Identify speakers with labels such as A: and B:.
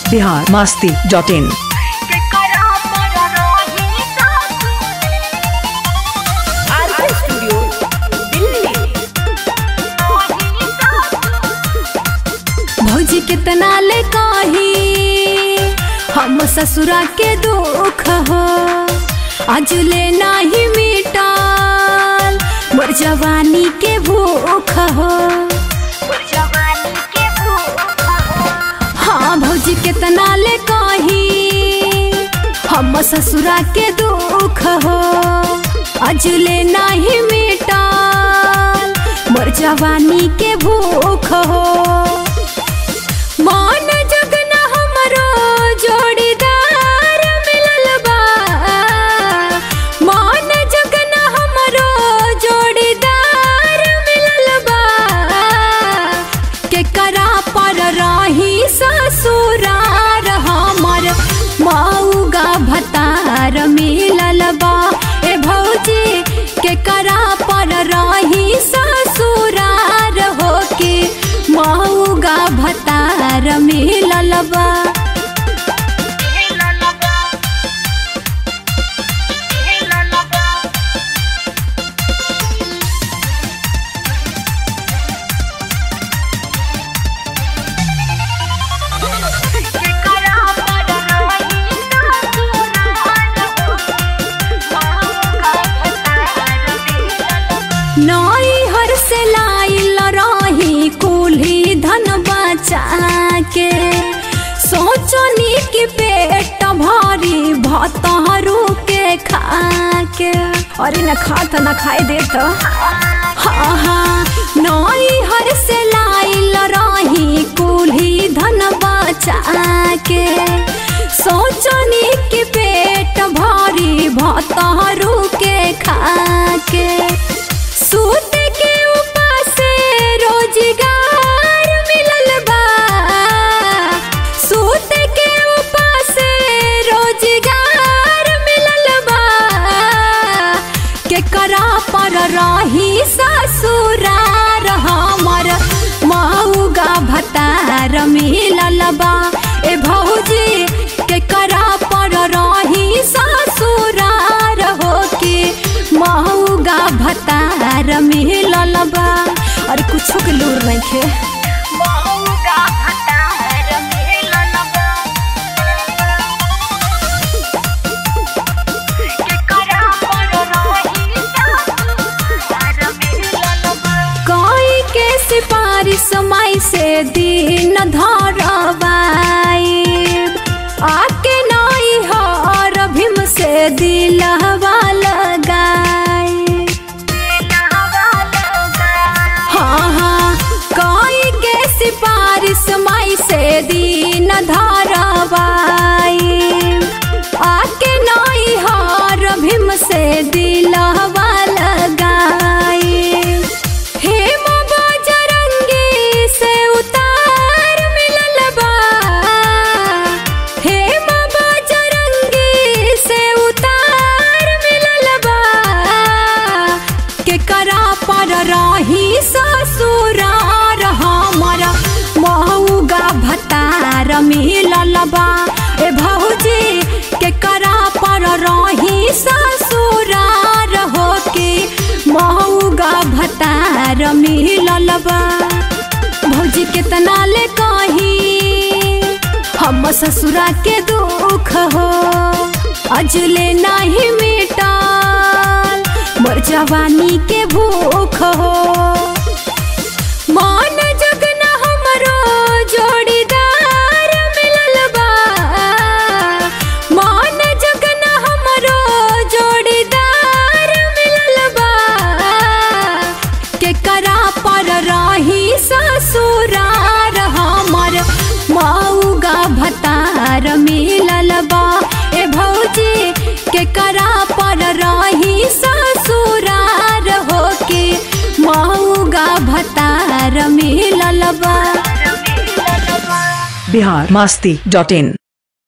A: biharmasti.in।
B: भौजी कितना ले कही हम ससुरा के दुख हो, आज ले नहीं मिटाल मोर जवानी के भूख हो। हाँ भौजी कितना ले कही हम ससुरा के दुख हो, आज ले नहीं मिटाल मोर जवानी के भूख हो। मान जगना हमरो जोड़ीदार मिलल बा, मान जगना हमरो जोड़ीदार मिलल बा, के करा पर रही ससुरार हमर मऊगा भतार मिलल बा। ए भौजी के करा पर रही ससुरार हो के मऊगा भतार मिलल बा। नई हर से लाइल रही कुल्ही धन बचा के, सोचनी कि पेट भरी भतहरू के खा के। अरे न खा तो न खाए दे तो। हाँ हाँ नई हर से लाइल रही कुल्ही धन बचा के, सोचनी कि पेट भरी भतहरू के खा के। सूत के उपास रोजगार मिलल बा, सूत के उपास रोजगार मिलल बा, के करा पर रही ससुरार हमर मऊगा भतार मिलल बा। ए भौजी के करा पर रही ससुरार हो के मऊगा भतार मिलल बा। अरे कुछो के लूर नहीं खे। मऊगा भतार मिलल बा, के करा पर रही ससुरार मिलल बा। कोई के सिफारिश माई से दिन धरवाई, आके नई हर भीम से दिलवा लगाई। हाँ हाँ कोई के सिफारिश माई से दिन धरवाई, आके नई हर भीम से दिलवा लगाई। हेम बजरंगी से उतार मिलल बा, हेम बजरंगी से उतार मिलल बा, के करा पर रही ससुरार हमर मऊगा भतार मिलल बा। ए भौजी के करा पर रही ससुरार हो के मऊगा भतार मिलल बा। भौजी कितना ले कही हम ससुरा के दुख हो, आज ले नहीं मिटाल मोर जवानी के भूख हो। मान जगना हमरो जोड़ीदार मिलल बा, मान जगना हमरो जोड़ीदार मिलल बा, के करा पर रही ससुरार हमर मऊगा भतार मिलल बा। ए भौजी के करा पर रही ससुरार हो के मऊगा भतार मिलल बा।
A: biharmasti.in।